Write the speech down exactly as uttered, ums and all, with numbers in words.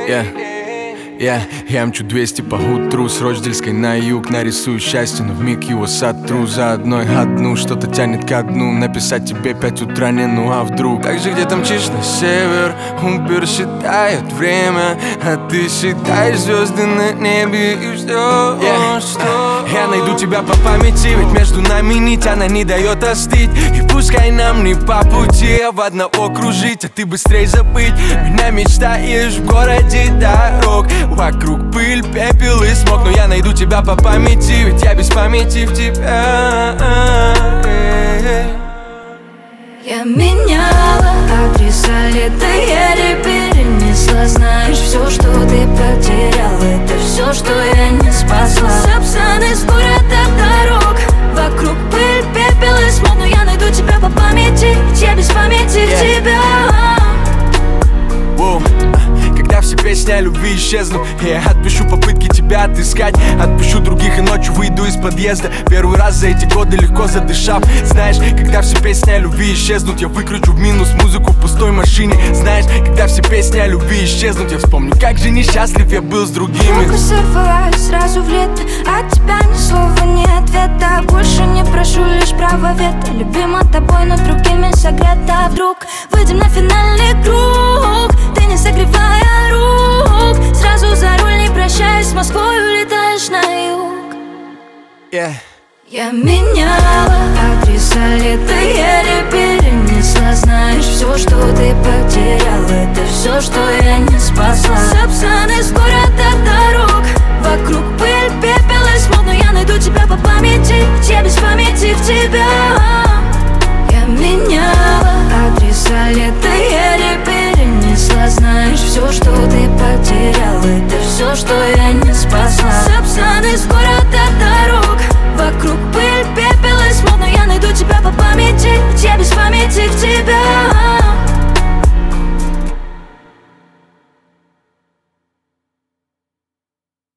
Yeah. Yeah, я мчу двести по утру с Рочдельской на юг. Нарисую счастье, но вмиг его сотру. За одной одну что-то тянет ко дну. Написать тебе пять утра не, ну а вдруг. Так же где-то мчишь на север, Убер считает время, а ты считаешь звезды на небе и все, yeah. Что? Я найду тебя по памяти, ведь между нами нить, она не дает остыть. И пускай нам не по пути, а в одного кружить, а ты быстрей забыть. Меня мечтаешь в городе дорог, вокруг пыль, пепел и смог. Но я найду тебя по памяти, ведь я без памяти в тебя. Я меняла адреса лета, еле перенесла. Знаешь, все, что ты потерял, это все, что я не спасла. Сапсаны с города дорог, вокруг пыль, пепел и смог. Но я найду тебя по памяти, ведь я без памяти yeah. в тебя. Wow. Когда все песни о любви исчезнут, я отпишу попытки тебя отыскать. Отпущу других и ночью выйду из подъезда. Первый раз за эти годы легко задышав. Знаешь, когда все песни о любви исчезнут, я выкручу в минус музыку в пустой машине. Знаешь, когда все песни о любви исчезнут, я вспомню, как же несчастлив я был с другими. Руку сорвалась сразу в лето, от тебя ни слова, ни ответа. Больше не прошу, лишь право вето. Любима тобой, но другими согрета. Вдруг выйдем на финальный круг, ты не согревая рук. Сразу за руль, не прощаясь, с Москвой улетаешь на юг. yeah. Я меняла адреса лета, еле перенесла. Знаешь, все, что ты потерял, это все, что я не спасла. Сапсаны с города дорог, вокруг пыль, пепел и смог. Но я найду тебя по памяти, ведь я без памяти в тебя. Я меняла адреса лета, еле перенесла. Знаешь, все, что ты